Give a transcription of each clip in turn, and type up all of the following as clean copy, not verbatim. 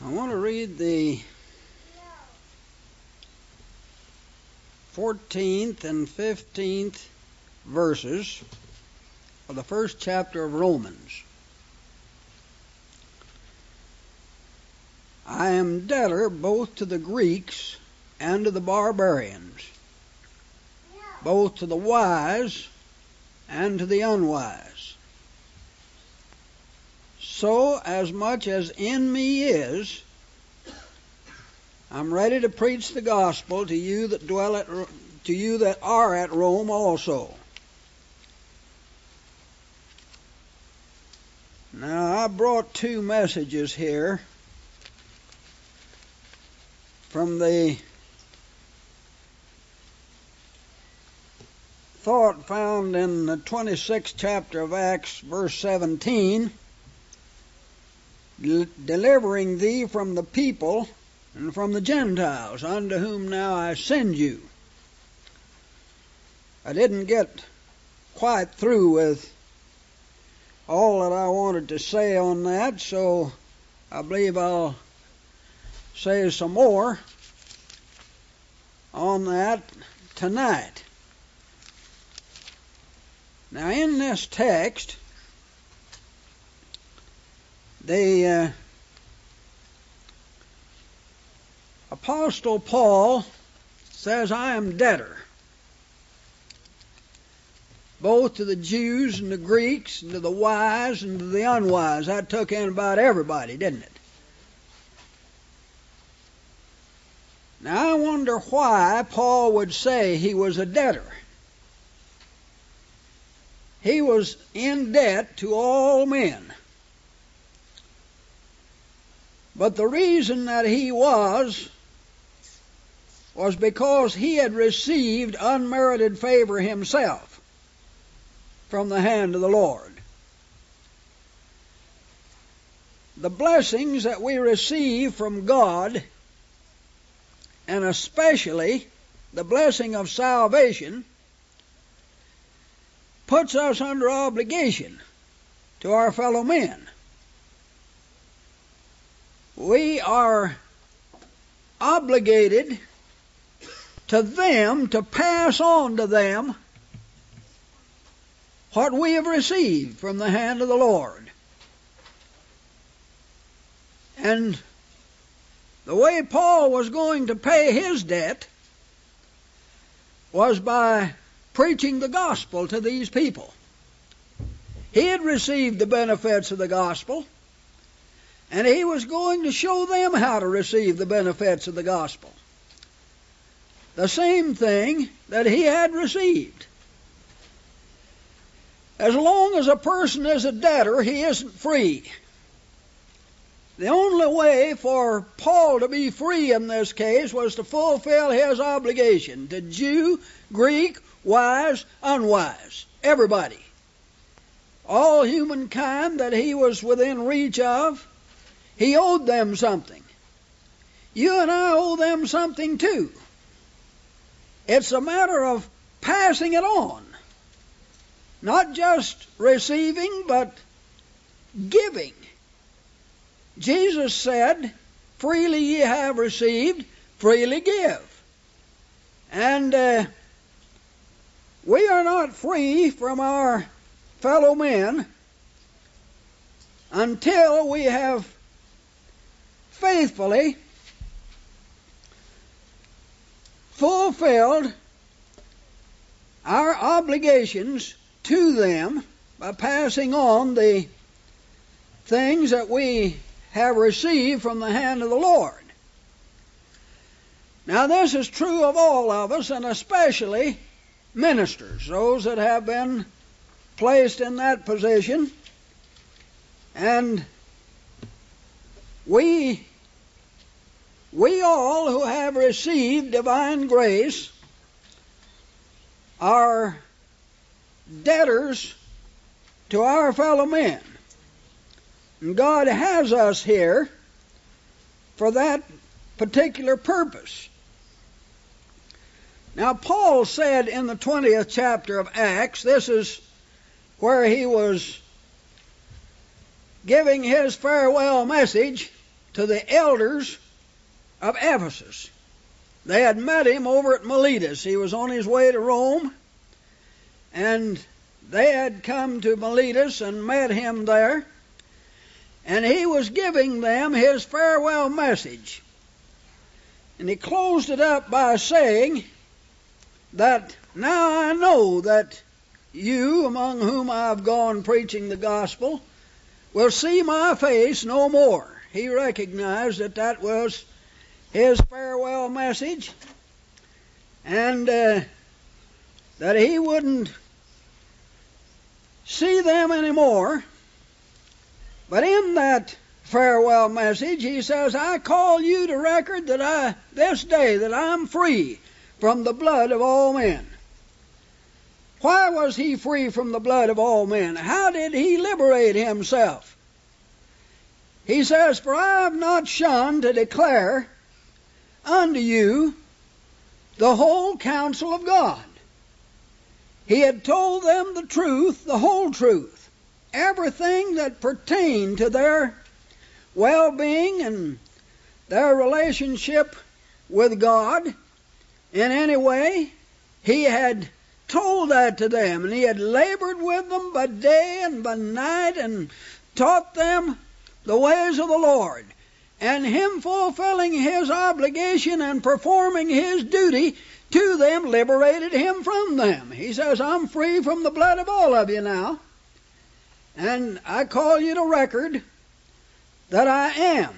I want to read the 14th and 15th verses of the first chapter of Romans. I am debtor both to the Greeks and to the barbarians, both to the wise and to the unwise. So, as much as in me is, I'm ready to preach the gospel to you that are at Rome also. Now, I brought two messages here from the thought found in the 26th chapter of Acts, verse 17, delivering thee from the people and from the Gentiles, unto whom now I send you. I didn't get quite through with all that I wanted to say on that, so I believe I'll say some more on that tonight. Now, in this text, the Apostle Paul says, I am debtor, both to the Jews and the Greeks, and to the wise and to the unwise. That took in about everybody, didn't it? Now, I wonder why Paul would say he was a debtor. He was in debt to all men. But the reason that he was because he had received unmerited favor himself from the hand of the Lord. The blessings that we receive from God, and especially the blessing of salvation, puts us under obligation to our fellow men. We are obligated to them to pass on to them what we have received from the hand of the Lord. And the way Paul was going to pay his debt was by preaching the gospel to these people. He had received the benefits of the gospel, and he was going to show them how to receive the benefits of the gospel. The same thing that he had received. As long as a person is a debtor, he isn't free. The only way for Paul to be free in this case was to fulfill his obligation to Jew, Greek, wise, unwise, everybody. All humankind that he was within reach of, he owed them something. You and I owe them something too. It's a matter of passing it on. Not just receiving, but giving. Jesus said, freely ye have received, freely give. And we are not free from our fellow men until we have faithfully fulfilled our obligations to them by passing on the things that we have received from the hand of the Lord. Now, this is true of all of us, and especially ministers, those that have been placed in that position. And we all who have received divine grace are debtors to our fellow men. And God has us here for that particular purpose. Now, Paul said in the 20th chapter of Acts, this is where he was giving his farewell message to the elders of Ephesus. They had met him over at Miletus. He was on his way to Rome, and they had come to Miletus and met him there, and he was giving them his farewell message. And he closed it up by saying that, now I know that you, among whom I've gone preaching the gospel, will see my face no more. He recognized that that was his farewell message, and that he wouldn't see them anymore. But in that farewell message, he says, I call you to record that this day that I'm free from the blood of all men. Why was he free from the blood of all men? How did he liberate himself? He says, for I have not shunned to declare unto you the whole counsel of God. He had told them the truth, the whole truth, everything that pertained to their well-being and their relationship with God in any way. He had told that to them, and he had labored with them by day and by night and taught them the ways of the Lord. And him fulfilling his obligation and performing his duty to them liberated him from them. He says, I'm free from the blood of all of you now, and I call you to record that I am.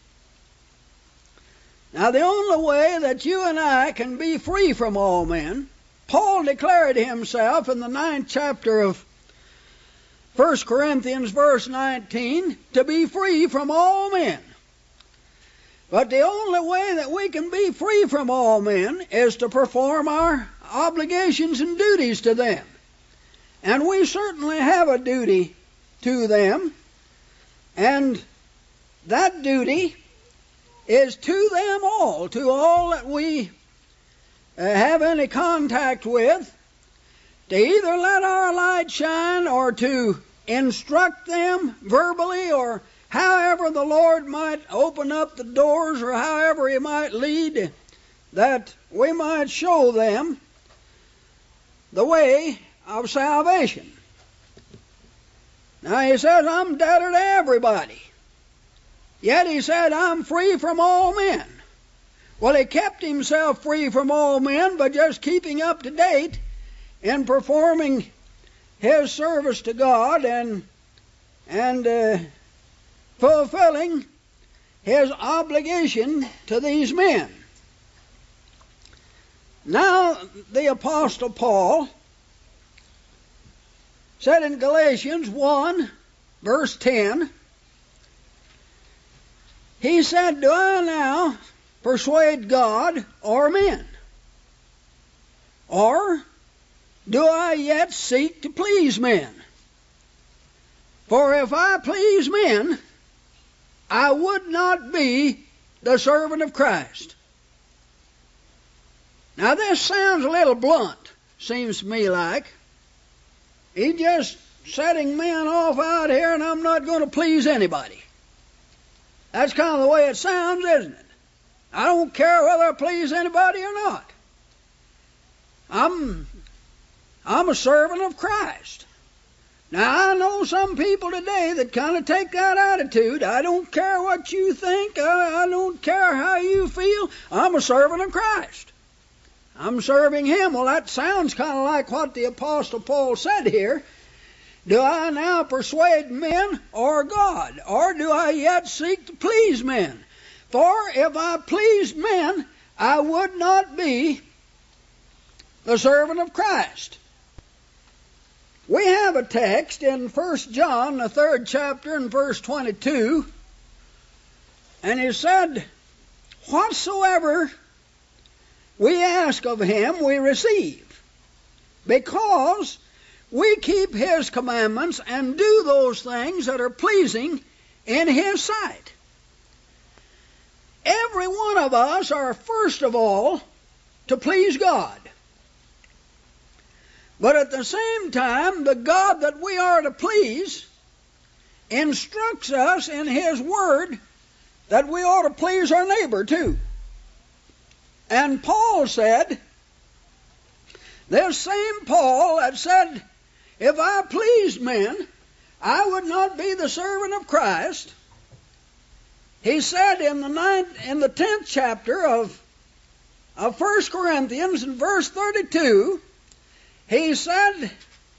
Now, the only way that you and I can be free from all men, Paul declared himself in the 9th chapter of 1 Corinthians, verse 19, to be free from all men. But the only way that we can be free from all men is to perform our obligations and duties to them. And we certainly have a duty to them, and that duty is to them all, to all that we have any contact with, to either let our light shine or to instruct them verbally, or however the Lord might open up the doors, or however he might lead, that we might show them the way of salvation. Now he says, I'm debtor to everybody. Yet he said, I'm free from all men. Well, he kept himself free from all men by just keeping up to date in performing his service to God and fulfilling his obligation to these men. Now, the Apostle Paul said in Galatians 1, verse 10, he said, do I now persuade God or men? Or do I yet seek to please men? For if I please men, I would not be the servant of Christ. Now this sounds a little blunt, seems to me like. He's just setting men off out here, and I'm not going to please anybody. That's kind of the way it sounds, isn't it? I don't care whether I please anybody or not. I'm a servant of Christ. Now, I know some people today that kind of take that attitude. I don't care what you think. I don't care how you feel. I'm a servant of Christ. I'm serving him. Well, that sounds kind of like what the Apostle Paul said here. Do I now persuade men or God? Or do I yet seek to please men? For if I pleased men, I would not be the servant of Christ. We have a text in 1 John, the 3rd chapter, and verse 22. And he said, whatsoever we ask of him, we receive, because we keep his commandments and do those things that are pleasing in his sight. Every one of us are first of all to please God. But at the same time, the God that we are to please instructs us in his word that we ought to please our neighbor too. And Paul said, this same Paul that said, if I pleased men, I would not be the servant of Christ. He said in the 10th chapter of 1 Corinthians, in verse 32, he said,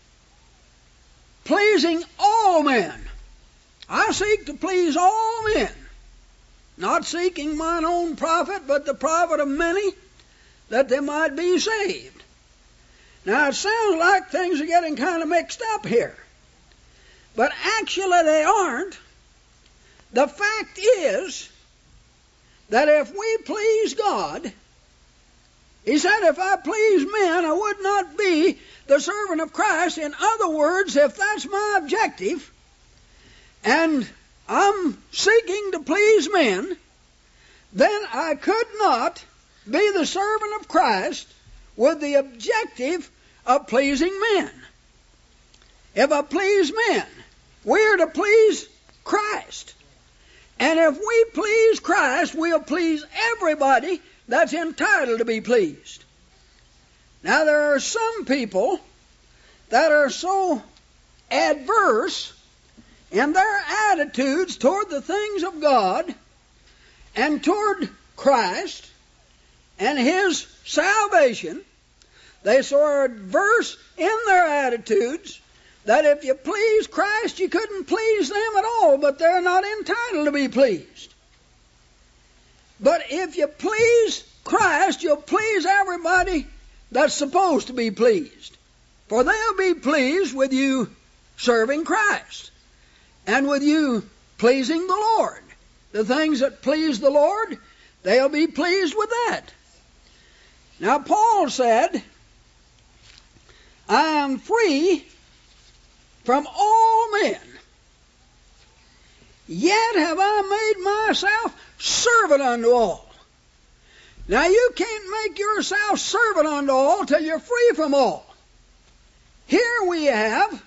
pleasing all men. I seek to please all men, not seeking mine own profit, but the profit of many, that they might be saved. Now it sounds like things are getting kind of mixed up here, but actually they aren't. The fact is that if we please God, he said, if I please men, I would not be the servant of Christ. In other words, if that's my objective, and I'm seeking to please men, then I could not be the servant of Christ with the objective of pleasing men. If I please men, we're to please Christ. And if we please Christ, we'll please everybody that's entitled to be pleased. Now, there are some people that are so adverse in their attitudes toward the things of God and toward Christ and His salvation, they so adverse in their attitudes that if you please Christ, you couldn't please them at all, but they're not entitled to be pleased. But if you please Christ, you'll please everybody that's supposed to be pleased. For they'll be pleased with you serving Christ and with you pleasing the Lord. The things that please the Lord, they'll be pleased with that. Now Paul said, I am free from all men, yet have I made myself servant unto all. Now you can't make yourself servant unto all till you're free from all. Here we have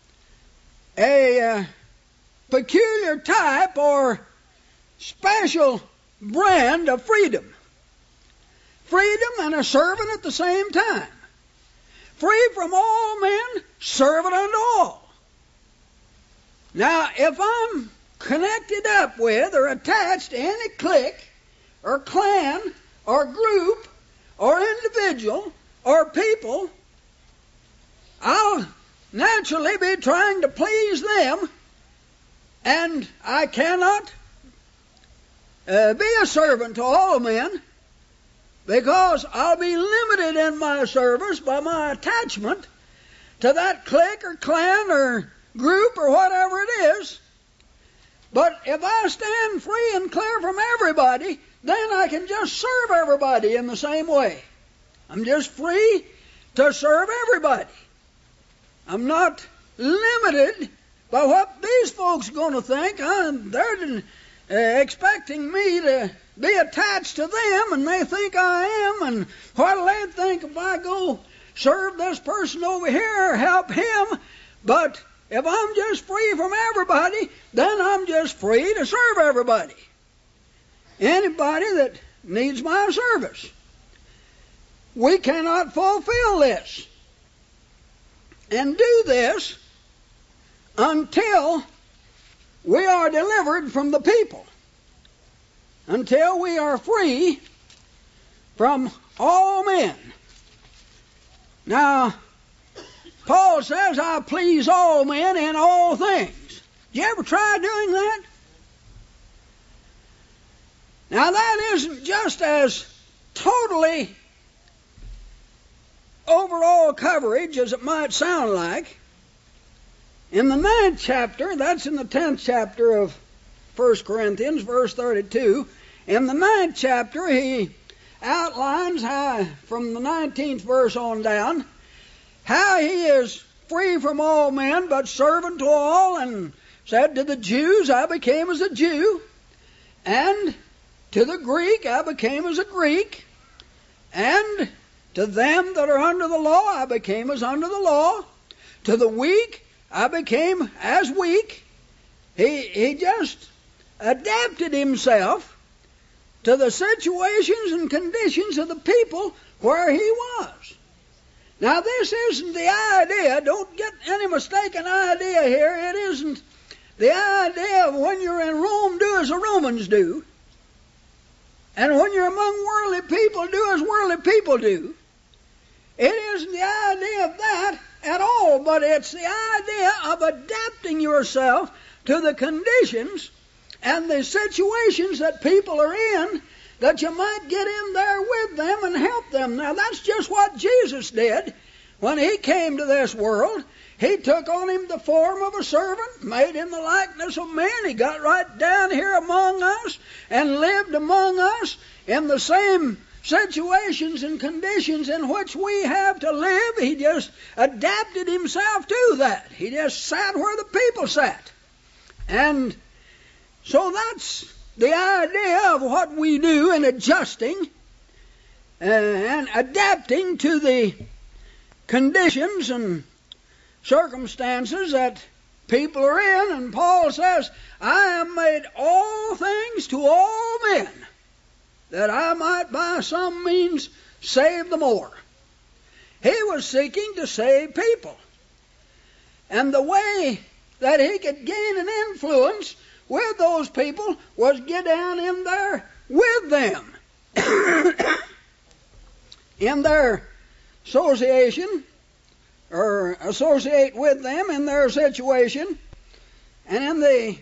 a peculiar type or special brand of freedom. Freedom and a servant at the same time. Free from all men, servant unto all. Now, if I'm connected up with or attached to any clique or clan or group or individual or people, I'll naturally be trying to please them, and I cannot be a servant to all men, because I'll be limited in my service by my attachment to that clique or clan or group or whatever it is. But if I stand free and clear from everybody, then I can just serve everybody in the same way. I'm just free to serve everybody. I'm not limited by what these folks are going to think. They're expecting me to be attached to them, and they think I am, and what'll they think if I go serve this person over here or help him? But if I'm just free from everybody, then I'm just free to serve everybody. Anybody that needs my service. We cannot fulfill this and do this until we are delivered from the people. Until we are free from all men. Now, Paul says, I please all men in all things. Did you ever try doing that? Now, that isn't just as totally overall coverage as it might sound like. In the 9th chapter, that's in the 10th chapter of 1 Corinthians, verse 32, in the 9th chapter, he outlines how, from the 19th verse on down, how he is free from all men, but servant to all, and said, to the Jews I became as a Jew, and to the Greek I became as a Greek, and to them that are under the law I became as under the law, to the weak I became as weak. He just adapted himself to the situations and conditions of the people where he was. Now, this isn't the idea, don't get any mistaken idea here, it isn't the idea of when you're in Rome, do as the Romans do, and when you're among worldly people, do as worldly people do. It isn't the idea of that at all, but it's the idea of adapting yourself to the conditions and the situations that people are in, that you might get in there with them and help them. Now, that's just what Jesus did when he came to this world. He took on him the form of a servant, made in the likeness of men. He got right down here among us and lived among us in the same situations and conditions in which we have to live. He just adapted himself to that. He just sat where the people sat. And so that's the idea of what we do in adjusting and adapting to the conditions and circumstances that people are in. And Paul says, I have made all things to all men, that I might by some means save the more. He was seeking to save people. And the way that he could gain an influence with those people was get down in there with them. In their association, or associate with them in their situation, and in the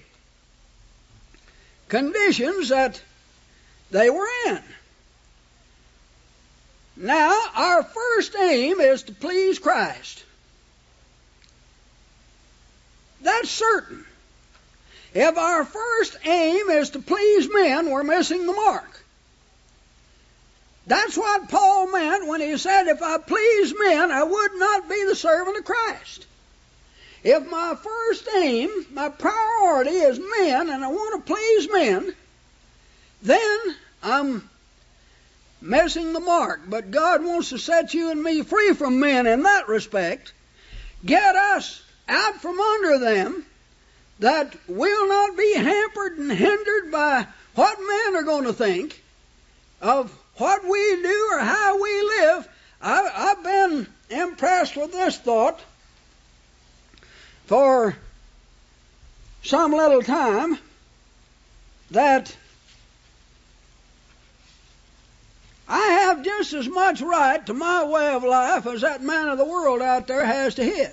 conditions that they were in. Now, our first aim is to please Christ. That's certain. If our first aim is to please men, we're missing the mark. That's what Paul meant when he said, if I please men, I would not be the servant of Christ. If my first aim, my priority is men, and I want to please men, then I'm missing the mark. But God wants to set you and me free from men in that respect. Get us out from under them, that will not be hampered and hindered by what men are going to think of what we do or how we live. I've been impressed with this thought for some little time, that I have just as much right to my way of life as that man of the world out there has to his.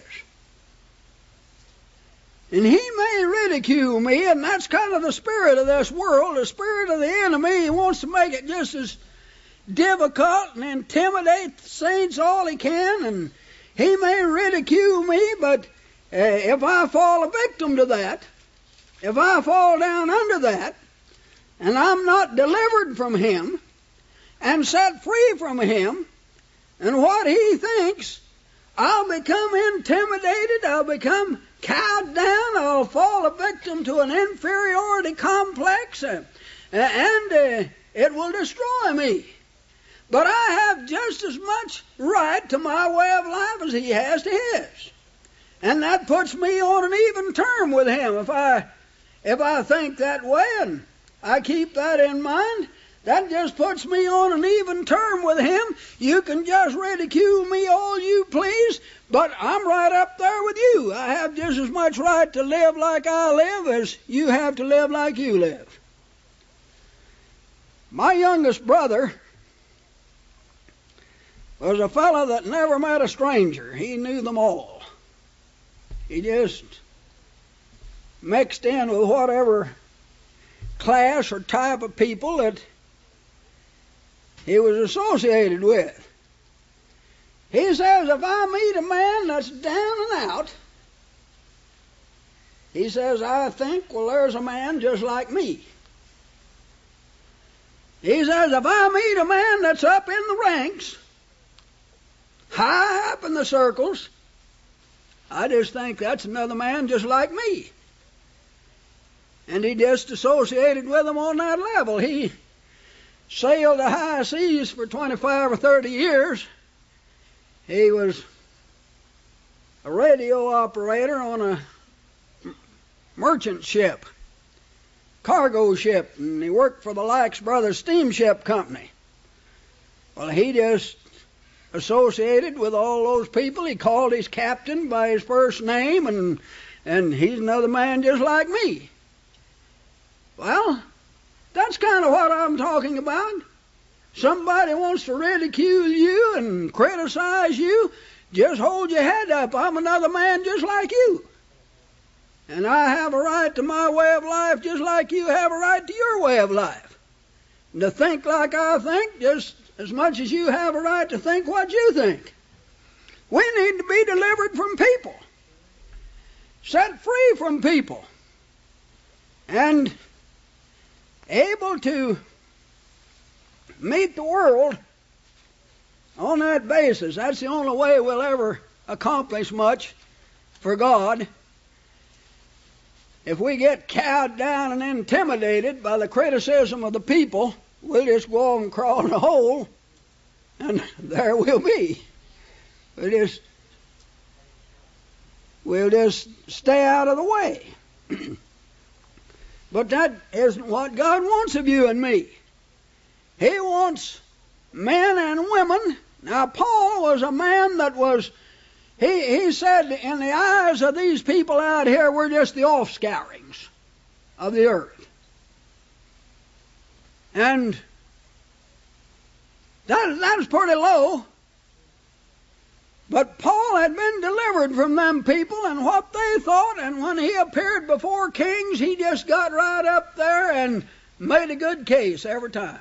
And he may ridicule me, and that's kind of the spirit of this world, the spirit of the enemy. He wants to make it just as difficult and intimidate the saints all he can, and he may ridicule me, but if I fall a victim to that, if I fall down under that, and I'm not delivered from him and set free from him and what he thinks, I'll become intimidated, I'll become cowed down, I'll fall a victim to an inferiority complex, and it will destroy me. But I have just as much right to my way of life as he has to his. And that puts me on an even term with him. If I think that way and I keep that in mind, that just puts me on an even term with him. You can just ridicule me all you please, but I'm right up there with you. I have just as much right to live like I live as you have to live like you live. My youngest brother was a fellow that never met a stranger. He knew them all. He just mixed in with whatever class or type of people that he was associated with. He says, if I meet a man that's down and out, he says, I think, well, there's a man just like me. He says, if I meet a man that's up in the ranks, high up in the circles, I just think that's another man just like me. And he just associated with them on that level. He sailed the high seas for 25 or 30 years. He was a radio operator on a merchant ship cargo ship, and he worked for the Lykes Brothers Steamship Company. Well, he just associated with all those people. He called his captain by his first name, and he's another man just like me. Well, that's kind of what I'm talking about. Somebody wants to ridicule you and criticize you, just hold your head up. I'm another man just like you. And I have a right to my way of life just like you have a right to your way of life. And to think like I think just as much as you have a right to think what you think. We need to be delivered from people, set free from people, and able to meet the world on that basis. That's the only way we'll ever accomplish much for God. If we get cowed down and intimidated by the criticism of the people, we'll just go on and crawl in a hole, and there we'll be. We'll just stay out of the way. But that isn't what God wants of you and me. He wants men and women. Now, Paul was a man that was, he said, in the eyes of these people out here, we're just the offscourings of the earth. And that's pretty low. But Paul had been delivered from them people and what they thought, and when he appeared before kings, he just got right up there and made a good case every time.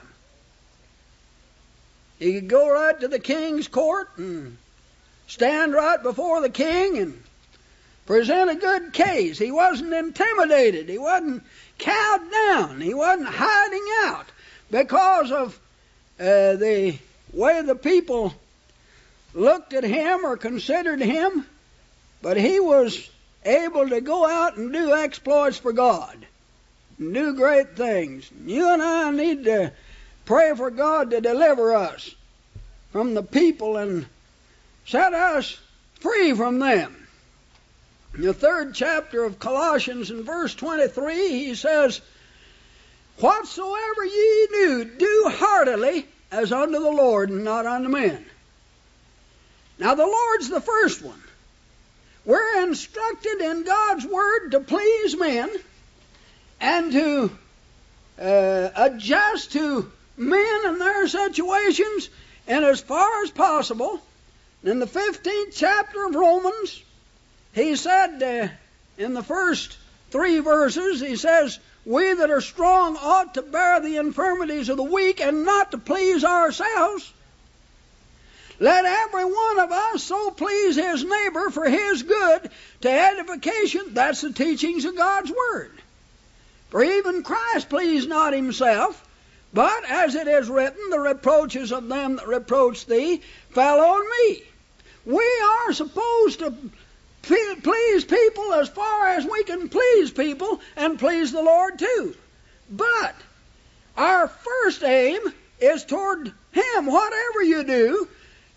He could go right to the king's court and stand right before the king and present a good case. He wasn't intimidated. He wasn't cowed down. He wasn't hiding out because of the way the people looked at him or considered him. But he was able to go out and do exploits for God and do great things. You and I need to pray for God to deliver us from the people and set us free from them. In the 3rd chapter of Colossians, in verse 23, he says, "Whatsoever ye do heartily as unto the Lord and not unto men." Now the Lord's the first one. We're instructed in God's Word to please men and to adjust to men and their situations, and as far as possible. In the 15th chapter of Romans, he said in the first 3 verses, he says, "We that are strong ought to bear the infirmities of the weak and not to please ourselves. Let every one of us so please his neighbor for his good to edification." That's the teachings of God's Word. "For even Christ pleased not himself, but as it is written, the reproaches of them that reproach thee fell on me." We are supposed to please people as far as we can please people and please the Lord too. But our first aim is toward Him. Whatever you do,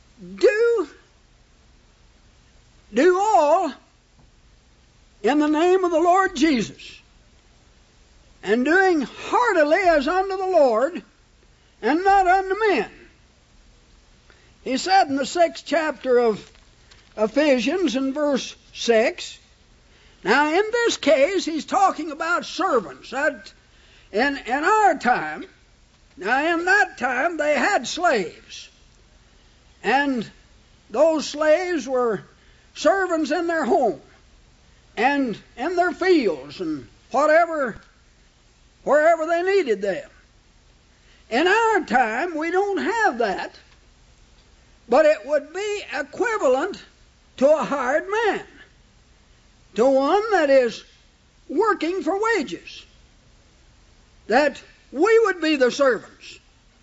do all in the name of the Lord Jesus, and doing heartily as unto the Lord and not unto men. He said in the 6th chapter of Ephesians in verse 6, now in this case he's talking about servants. That in our time, now in that time they had slaves. And those slaves were servants in their home and in their fields and wherever they needed them. In our time, we don't have that, but it would be equivalent to a hired man, to one that is working for wages, that we would be the servants.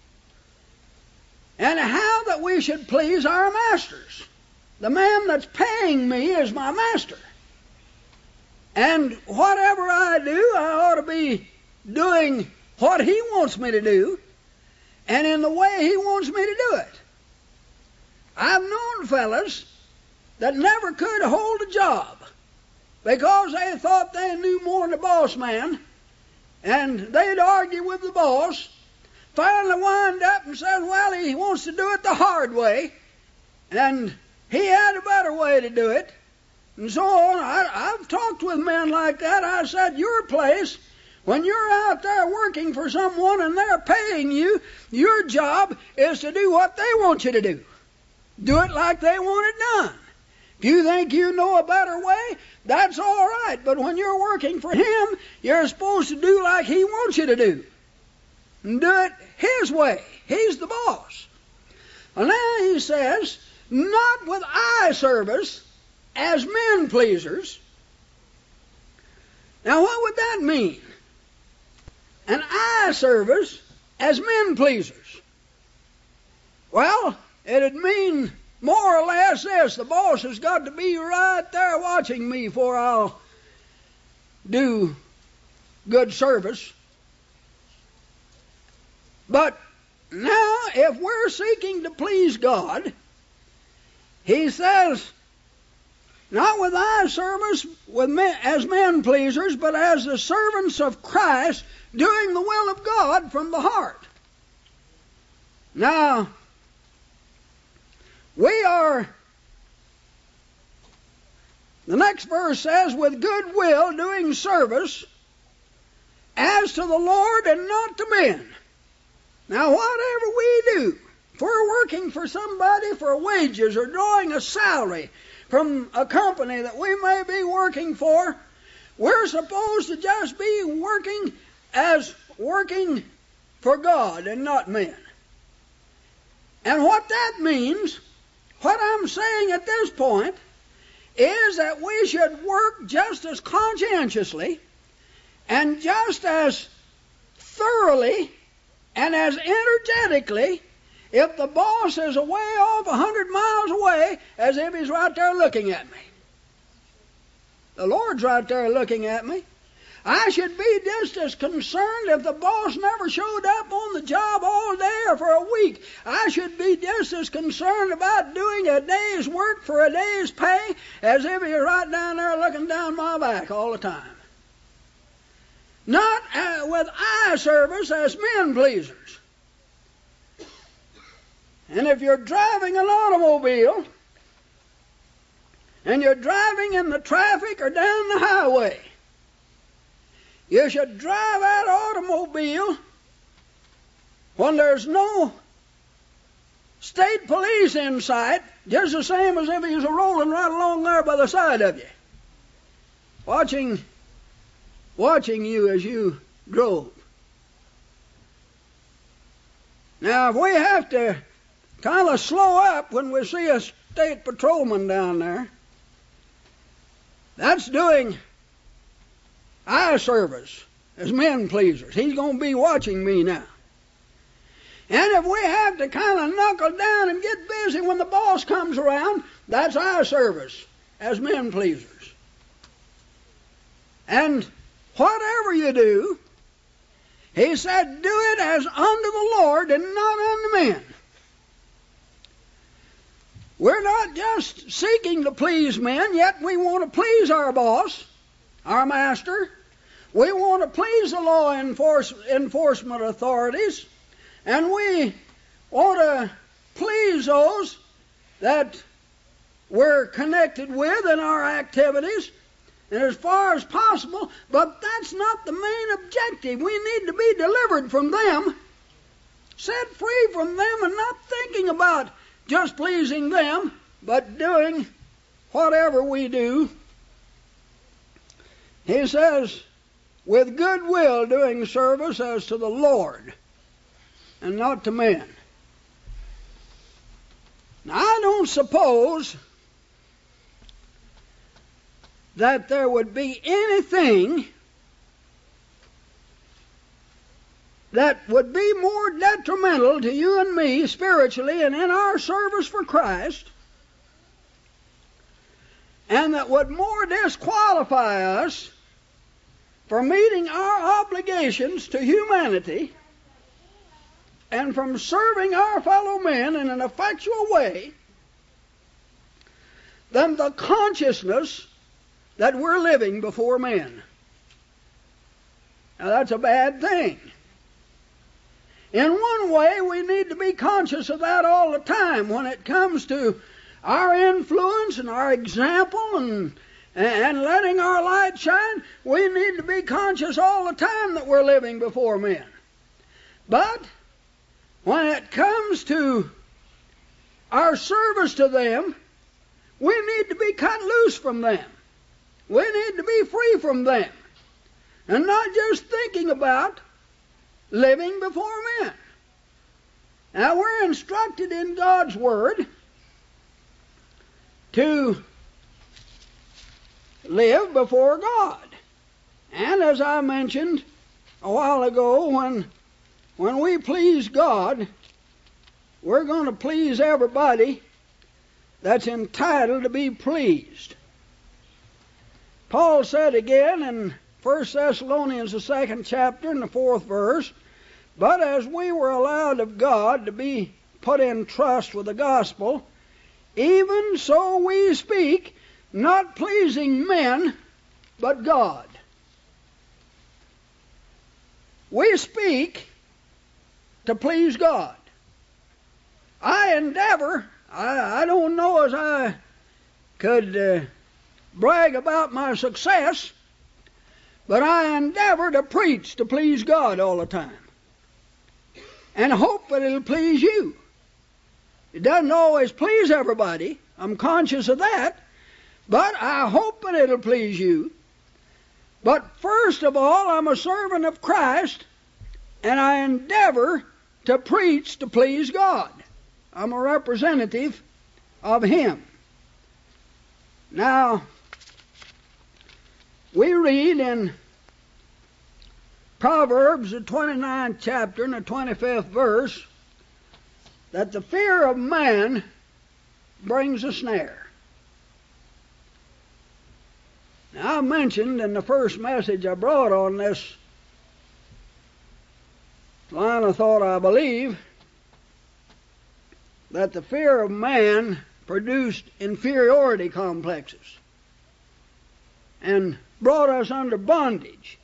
And how that we should please our masters. The man that's paying me is my master. And whatever I do, I ought to be doing what he wants me to do, and in the way he wants me to do it. I've known fellas that never could hold a job because they thought they knew more than the boss man, And they'd argue with the boss, finally wind up and said, well, he wants to do it the hard way, and he had a better way to do it, and so on. I've talked with men like that. I said, your place, when you're out there working for someone and they're paying you, your job is to do what they want you to do. Do it like they want it done. If you think you know a better way, that's all right. But when you're working for him, you're supposed to do like he wants you to do. And do it his way. He's the boss. Well, now he says, not with eye service as men pleasers. Now what would that mean? An eye service as men pleasers. Well, it'd mean more or less this: the boss has got to be right there watching me before I'll do good service. But now, if we're seeking to please God, he says, not with eye service as men pleasers, but as the servants of Christ, doing the will of God from the heart. Now, the next verse says, with good will doing service as to the Lord and not to men. Now, whatever we do, if we're working for somebody for wages or drawing a salary from a company that we may be working for, we're supposed to just be working for God and not men. And what that means, what I'm saying at this point, is that we should work just as conscientiously and just as thoroughly and as energetically if the boss is away off 100 miles away as if he's right there looking at me. The Lord's right there looking at me. I should be just as concerned if the boss never showed up on the job all day or for a week. I should be just as concerned about doing a day's work for a day's pay as if he was right down there looking down my back all the time. Not with eye service as men pleasers. And if you're driving an automobile and you're driving in the traffic or down the highway, you should drive that automobile when there's no state police in sight, just the same as if he was rolling right along there by the side of you, watching you as you drove. Now, if we have to kind of slow up when we see a state patrolman down there, that's doing eye service as men pleasers. He's going to be watching me now. And if we have to kind of knuckle down and get busy when the boss comes around, that's eye service as men pleasers. And whatever you do, he said, do it as unto the Lord and not unto men. We're not just seeking to please men, yet we want to please our boss, our master. We want to please the law enforcement authorities, and we want to please those that we're connected with in our activities, and as far as possible, but that's not the main objective. We need to be delivered from them, set free from them, and not thinking about just pleasing them, but doing whatever we do. He says, with good will doing service as to the Lord and not to men. Now, I don't suppose that there would be anything that would be more detrimental to you and me spiritually and in our service for Christ, and that would more disqualify us from meeting our obligations to humanity and from serving our fellow men in an effectual way than the consciousness that we're living before men. Now that's a bad thing. In one way, we need to be conscious of that all the time when it comes to our influence and our example and letting our light shine. We need to be conscious all the time that we're living before men. But when it comes to our service to them, we need to be cut loose from them. We need to be free from them. And not just thinking about living before men. Now we're instructed in God's Word to live before God. And as I mentioned a while ago, when we please God, we're going to please everybody that's entitled to be pleased. Paul said again in 1 Thessalonians, the 2nd chapter, and the 4th verse, "But as we were allowed of God to be put in trust with the gospel, even so we speak, not pleasing men, but God." We speak to please God. I endeavor, I don't know as I could brag about my success, but I endeavor to preach to please God all the time. And hope that it'll please you. It doesn't always please everybody. I'm conscious of that. But I hope that it'll please you. But first of all, I'm a servant of Christ, and I endeavor to preach to please God. I'm a representative of Him. Now, we read in Proverbs, the 29th chapter and the 25th verse, that the fear of man brings a snare. Now, I mentioned in the first message I brought on this line of thought, I believe, that the fear of man produced inferiority complexes and brought us under bondage.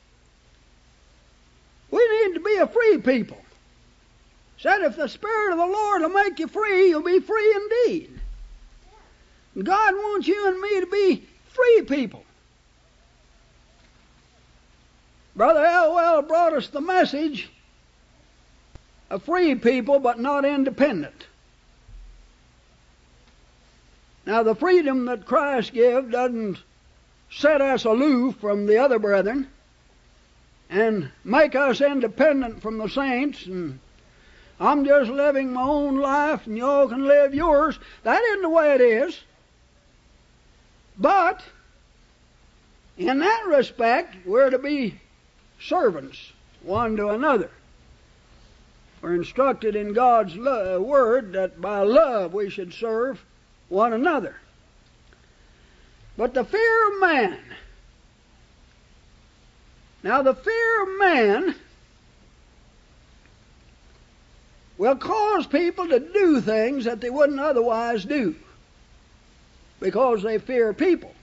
We need to be a free people. Said if the Spirit of the Lord will make you free, you'll be free indeed. God wants you and me to be free people. Brother Elwell brought us the message of free people but not independent. Now the freedom that Christ gives doesn't set us aloof from the other brethren and make us independent from the saints and I'm just living my own life and y'all can live yours. That isn't the way it is. But in that respect, we're to be servants one to another. We're instructed in God's Word that by love we should serve one another. But the fear of man. Now the fear of man will cause people to do things that they wouldn't otherwise do because they fear people.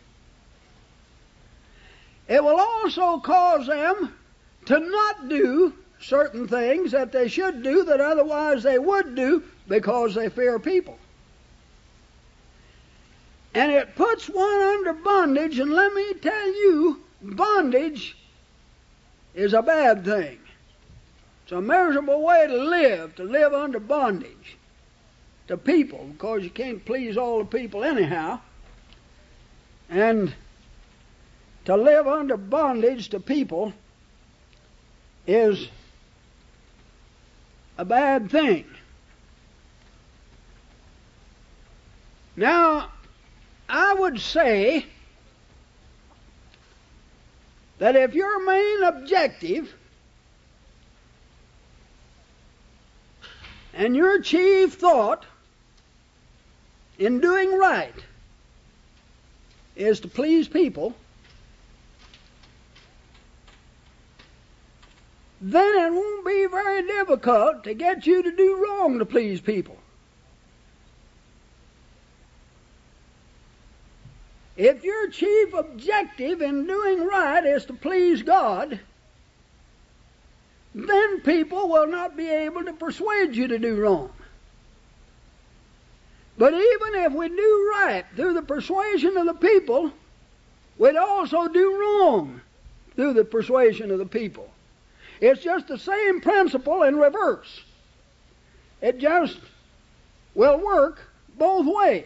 It will also cause them to not do certain things that they should do that otherwise they would do because they fear people. And it puts one under bondage, and let me tell you, bondage is a bad thing. It's a miserable way to live under bondage to people, because you can't please all the people anyhow. And to live under bondage to people is a bad thing. Now, I would say that if your main objective and your chief thought in doing right is to please people, then it won't be very difficult to get you to do wrong to please people. If your chief objective in doing right is to please God, then people will not be able to persuade you to do wrong. But even if we do right through the persuasion of the people, we'd also do wrong through the persuasion of the people. It's just the same principle in reverse. It just will work both ways.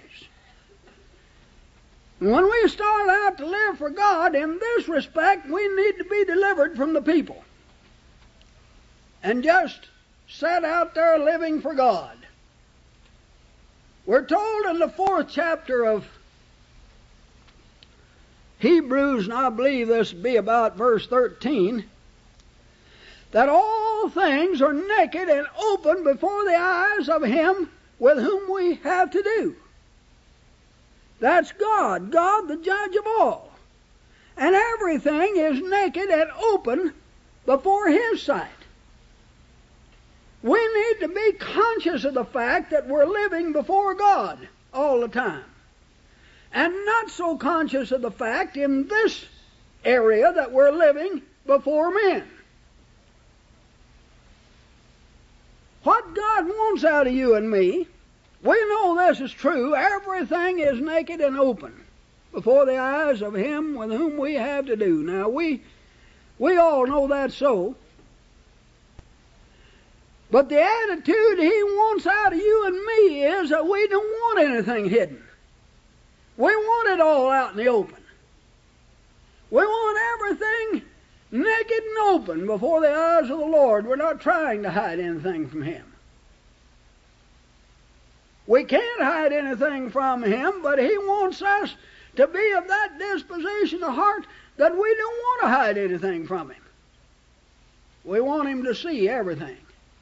When we start out to live for God in this respect, we need to be delivered from the people and just set out there living for God. We're told in the 4th chapter of Hebrews, and I believe this will be about verse 13, that all things are naked and open before the eyes of Him with whom we have to do. That's God, God the judge of all. And everything is naked and open before His sight. We need to be conscious of the fact that we're living before God all the time. And not so conscious of the fact in this area that we're living before men. What God wants out of you and me, we know this is true. Everything is naked and open before the eyes of Him with whom we have to do. Now, we all know that's so. But the attitude He wants out of you and me is that we don't want anything hidden. We want it all out in the open. We want everything naked and open before the eyes of the Lord. We're not trying to hide anything from Him. We can't hide anything from Him, but He wants us to be of that disposition of heart that we don't want to hide anything from Him. We want Him to see everything.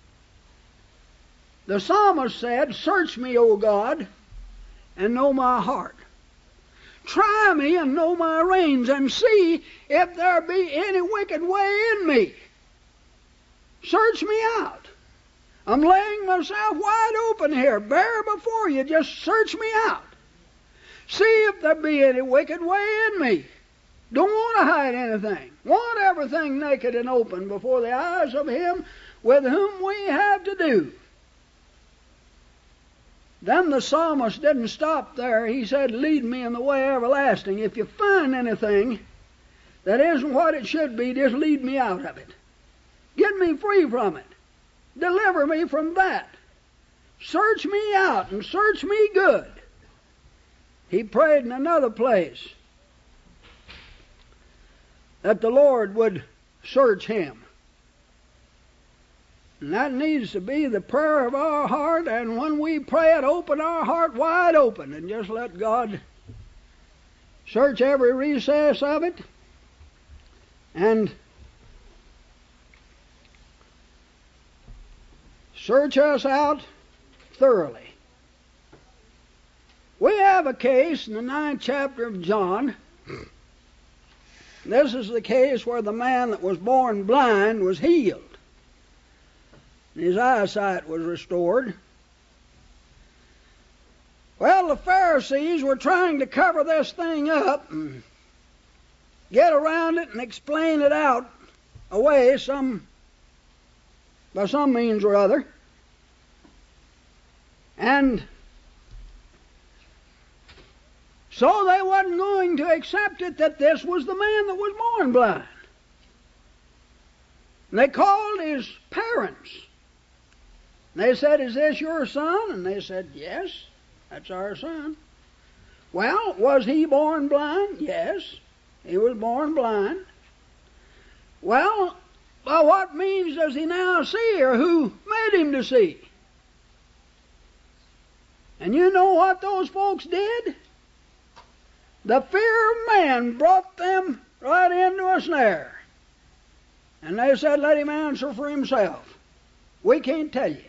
The psalmist said, "Search me, O God, and know my heart. Try me and know my reins, and see if there be any wicked way in me. Search me out. I'm laying myself wide open here, bare before you. Just search me out. See if there be any wicked way in me. Don't want to hide anything. Want everything naked and open before the eyes of Him with whom we have to do." Then the psalmist didn't stop there. He said, "Lead me in the way everlasting." If you find anything that isn't what it should be, just lead me out of it. Get me free from it. Deliver me from that. Search me out and search me good. He prayed in another place that the Lord would search him. And that needs to be the prayer of our heart, and when we pray it, open our heart wide open and just let God search every recess of it and search us out thoroughly. We have a case in the 9th chapter of John. This is the case where the man that was born blind was healed. His eyesight was restored. Well, the Pharisees were trying to cover this thing up and get around it and explain it out away by some means or other. And so they wasn't going to accept it that this was the man that was born blind. And they called his parents. They said, "Is this your son?" And they said, "Yes, that's our son." "Well, was he born blind?" "Yes, he was born blind." "Well, by what means does he now see, or who made him to see?" And you know what those folks did? The fear of man brought them right into a snare. And they said, "Let him answer for himself. We can't tell you.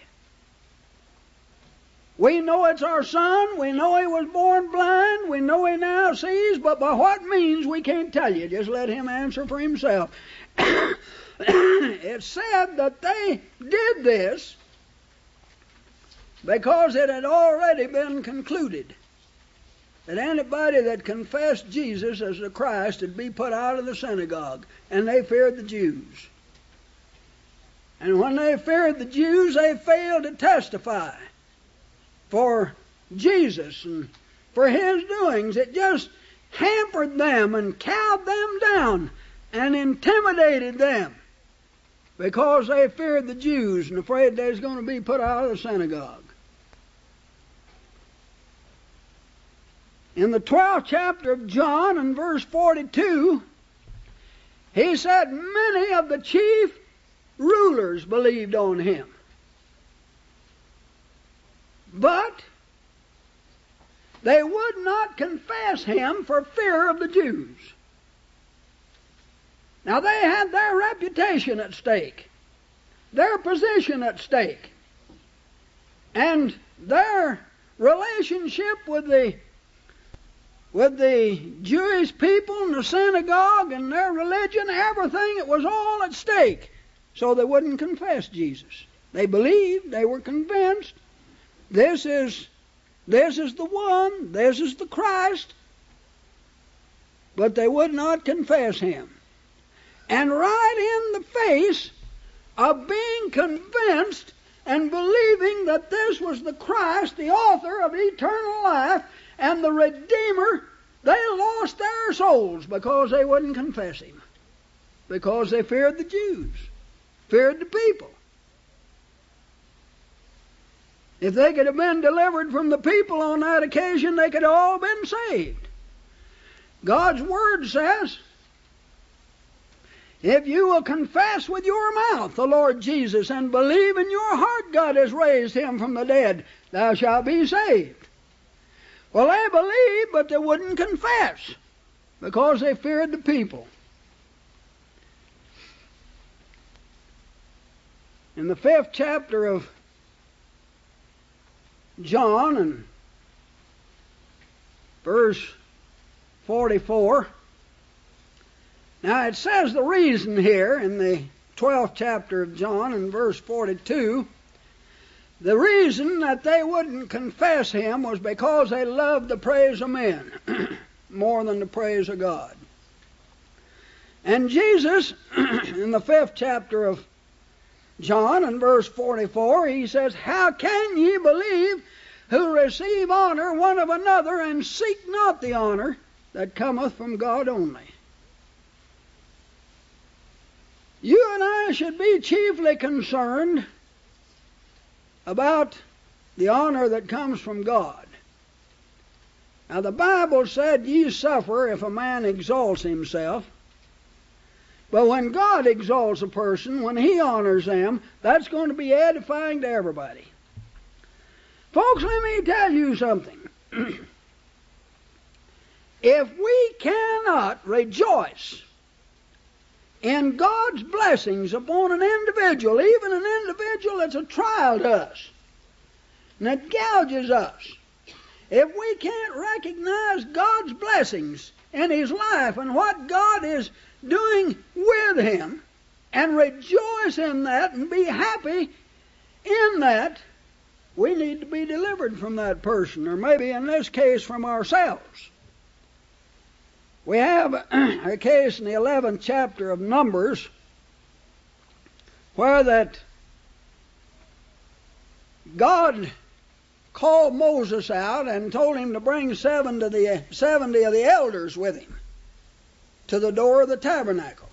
We know it's our son. We know he was born blind. We know he now sees. But by what means, we can't tell you. Just let him answer for himself." It's said that they did this because it had already been concluded that anybody that confessed Jesus as the Christ would be put out of the synagogue, and they feared the Jews. And when they feared the Jews, they failed to testify for Jesus and for His doings. It just hampered them and cowed them down and intimidated them because they feared the Jews and afraid they was going to be put out of the synagogue. In the 12th chapter of John, in verse 42, he said many of the chief rulers believed on Him. But they would not confess Him for fear of the Jews. Now they had their reputation at stake, their position at stake, and their relationship with the Jewish people and the synagogue and their religion, everything, it was all at stake. So they wouldn't confess Jesus. They believed, they were convinced, this is the one, this is the Christ, but they would not confess Him. And right in the face of being convinced and believing that this was the Christ, the author of eternal life, and the Redeemer, they lost their souls because they wouldn't confess Him. Because they feared the Jews, feared the people. If they could have been delivered from the people on that occasion, they could have all been saved. God's Word says, if you will confess with your mouth the Lord Jesus and believe in your heart God has raised Him from the dead, thou shalt be saved. Well, they believed, but they wouldn't confess because they feared the people. In the 5th chapter of John, and verse 44, now it says the reason here in the 12th chapter of John and verse 42, the reason that they wouldn't confess Him was because they loved the praise of men more than the praise of God. And Jesus, in the 5th chapter of John and verse 44, He says, how can ye believe who receive honor one of another and seek not the honor that cometh from God only? You and I should be chiefly concerned about the honor that comes from God. Now the Bible said, ye suffer if a man exalts himself. But when God exalts a person, when He honors them, that's going to be edifying to everybody. Folks, let me tell you something. If we cannot rejoice in God's blessings upon an individual, even an individual that's a trial to us, and that gouges us, if we can't recognize God's blessings in his life and what God is doing with him, and rejoice in that and be happy in that, we need to be delivered from that person, or maybe in this case from ourselves. We have a case in the 11th chapter of Numbers where that God called Moses out and told him to bring 70 of the elders with him to the door of the tabernacle.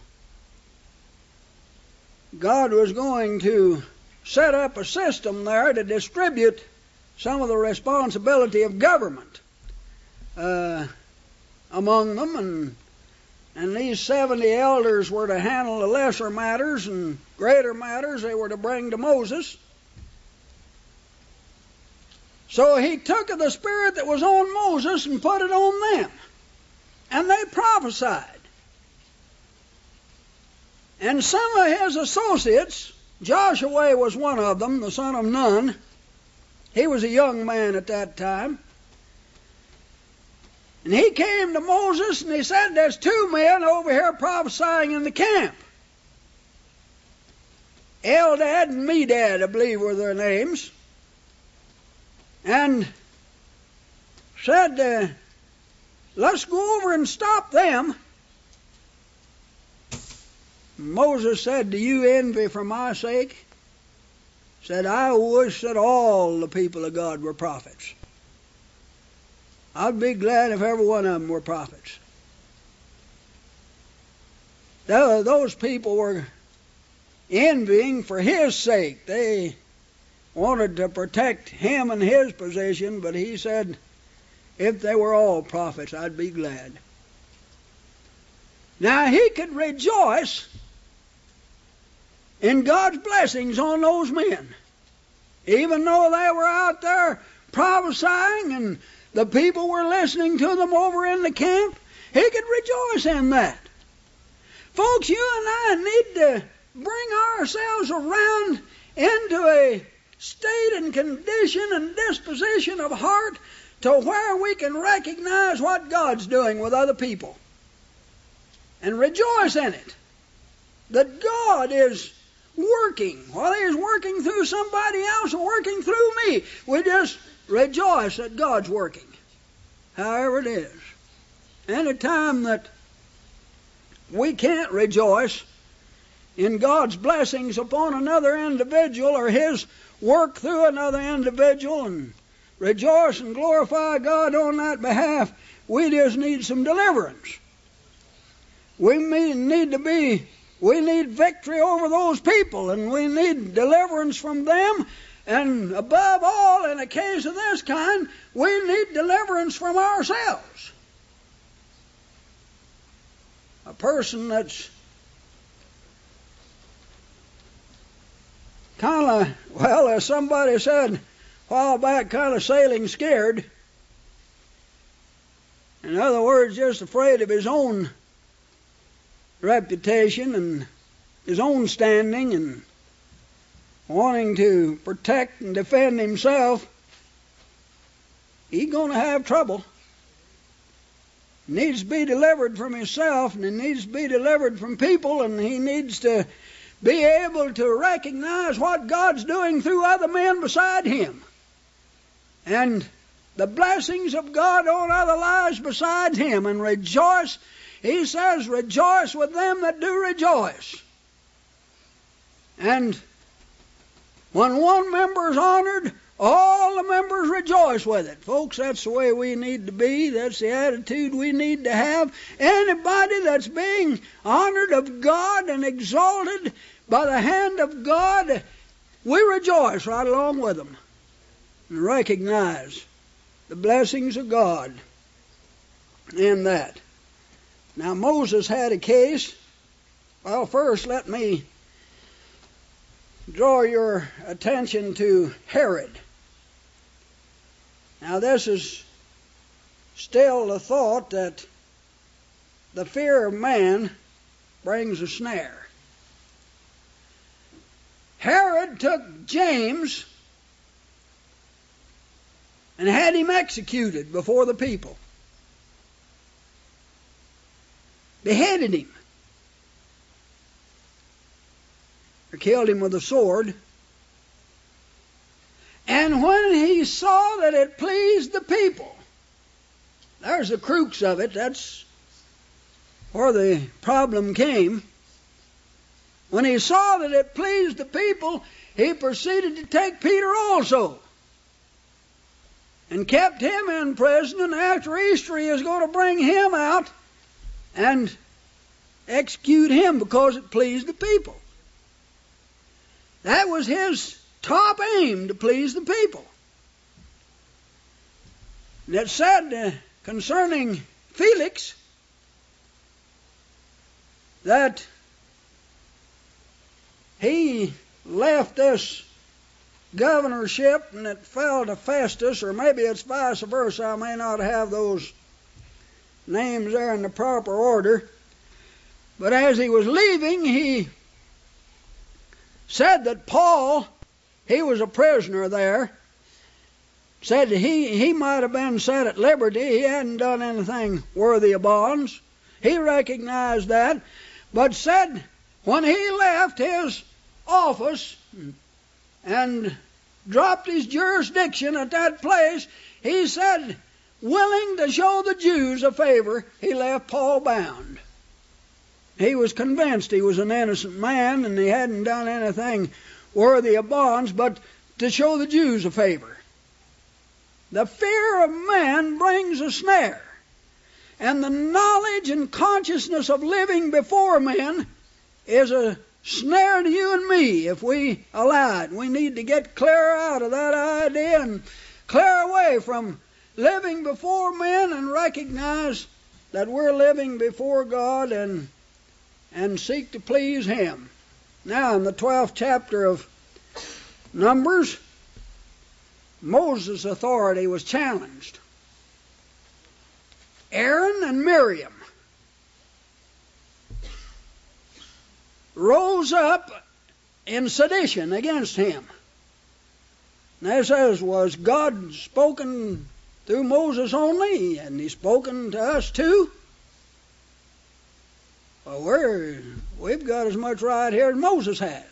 God was going to set up a system there to distribute some of the responsibility of government among them, and these 70 elders were to handle the lesser matters, and greater matters they were to bring to Moses. So he took of the spirit that was on Moses and put it on them, and they prophesied. And some of his associates, Joshua was one of them, the son of Nun. He was a young man at that time. And he came to Moses and he said, there's two men over here prophesying in the camp. Eldad and Medad, I believe were their names. And said, let's go over and stop them. Moses said, "Do you envy for my sake?" Said, "I wish that all the people of God were prophets. I'd be glad if every one of them were prophets." Those people were envying for his sake. They wanted to protect him and his position, but he said, "If they were all prophets, I'd be glad." Now he could rejoice in God's blessings on those men. Even though they were out there prophesying and the people were listening to them over in the camp, he could rejoice in that. Folks, you and I need to bring ourselves around into a state and condition and disposition of heart to where we can recognize what God's doing with other people and rejoice in it. That God is working. While He is working through somebody else or working through me, we just rejoice that God's working, however it is. Any time that we can't rejoice in God's blessings upon another individual or His work through another individual and rejoice and glorify God on that behalf, we just need some deliverance. We need victory over those people, and we need deliverance from them. And above all, in a case of this kind, we need deliverance from ourselves. A person that's kind of, well, as somebody said a while back, kind of sailing scared. In other words, just afraid of his own reputation and his own standing and wanting to protect and defend himself. He's going to have trouble. He needs to be delivered from himself, and he needs to be delivered from people, and he needs to be able to recognize what God's doing through other men beside him, and the blessings of God on other lives besides him, and rejoice. He says, "Rejoice with them that do rejoice." And when one member is honored, all the members rejoice with it. Folks, that's the way we need to be. That's the attitude we need to have. Anybody that's being honored of God and exalted by the hand of God, we rejoice right along with them and recognize the blessings of God in that. Now, Moses had a case. Well, first let me draw your attention to Herod. Now, this is still the thought that the fear of man brings a snare. Herod took James and had him executed before the people. Beheaded him. Or killed him with a sword. And when he saw that it pleased the people, there's the crux of it, that's where the problem came. When he saw that it pleased the people, he proceeded to take Peter also, and kept him in prison, and after Easter he is going to bring him out and execute him because it pleased the people. That was his top aim, to please the people. And it said concerning Felix that he left this governorship and it fell to Festus, or maybe it's vice versa. I may not have those names there in the proper order. But as he was leaving, he said that Paul, he was a prisoner there, said that he might have been set at liberty. He hadn't done anything worthy of bonds. He recognized that, but said when he left his office and dropped his jurisdiction at that place, he said, willing to show the Jews a favor, he left Paul bound. He was convinced he was an innocent man and he hadn't done anything worthy of bonds but to show the Jews a favor. The fear of man brings a snare, and the knowledge and consciousness of living before men is a snare to you and me if we allow it. We need to get clear out of that idea and clear away from living before men and recognize that we're living before God and seek to please Him. Now, in the 12th chapter of Numbers, Moses' authority was challenged. Aaron and Miriam rose up in sedition against him. And that says, was God spoken through Moses only? And He's spoken to us too? Well, we've got as much right here as Moses has.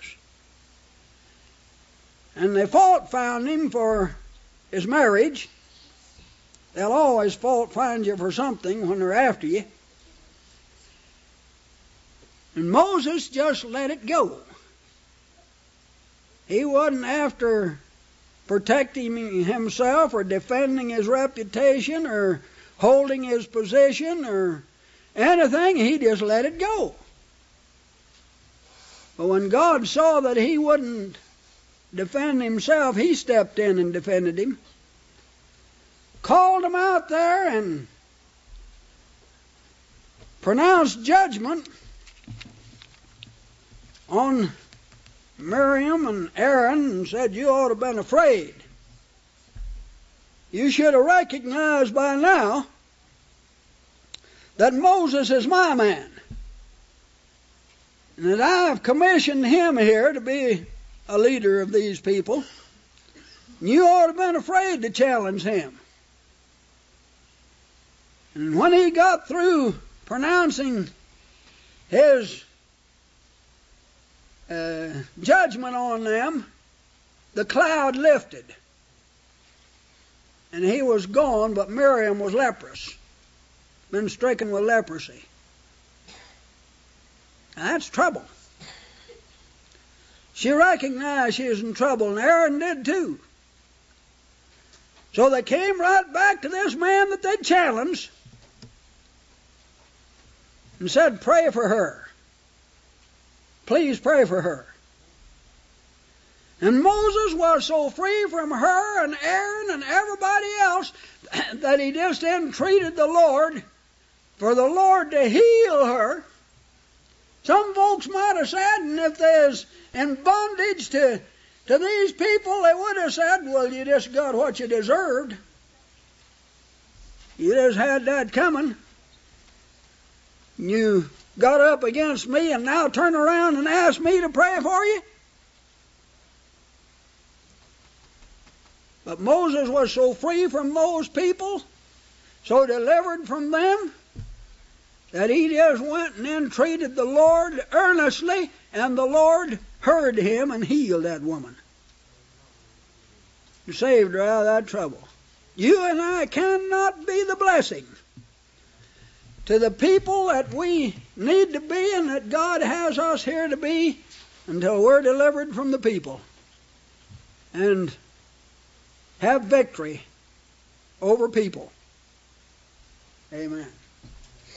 And they fault-found him for his marriage. They'll always fault-find you for something when they're after you. And Moses just let it go. He wasn't after protecting himself or defending his reputation or holding his position or anything. He just let it go. But when God saw that he wouldn't defend himself, He stepped in and defended him. Called him out there and pronounced judgment on Miriam and Aaron and said, you ought to have been afraid. You should have recognized by now that Moses is my man, and that I have commissioned him here to be a leader of these people. You ought to have been afraid to challenge him. And when he got through pronouncing his judgment on them, the cloud lifted. And he was gone, but Miriam was leprous, been stricken with leprosy. Now, that's trouble. She recognized she was in trouble, and Aaron did too. So they came right back to this man that they'd challenged and said, pray for her. Please pray for her. And Moses was so free from her and Aaron and everybody else that he just entreated the Lord for the Lord to heal her. Some folks might have said, and if there's in bondage to these people, they would have said, well, you just got what you deserved. You just had that coming. You got up against me and now turn around and ask me to pray for you? But Moses was so free from those people, so delivered from them, that he just went and entreated the Lord earnestly, and the Lord heard him and healed that woman. He saved her out of that trouble. You and I cannot be the blessing to the people that we need to be and that God has us here to be until we're delivered from the people and have victory over people. Amen.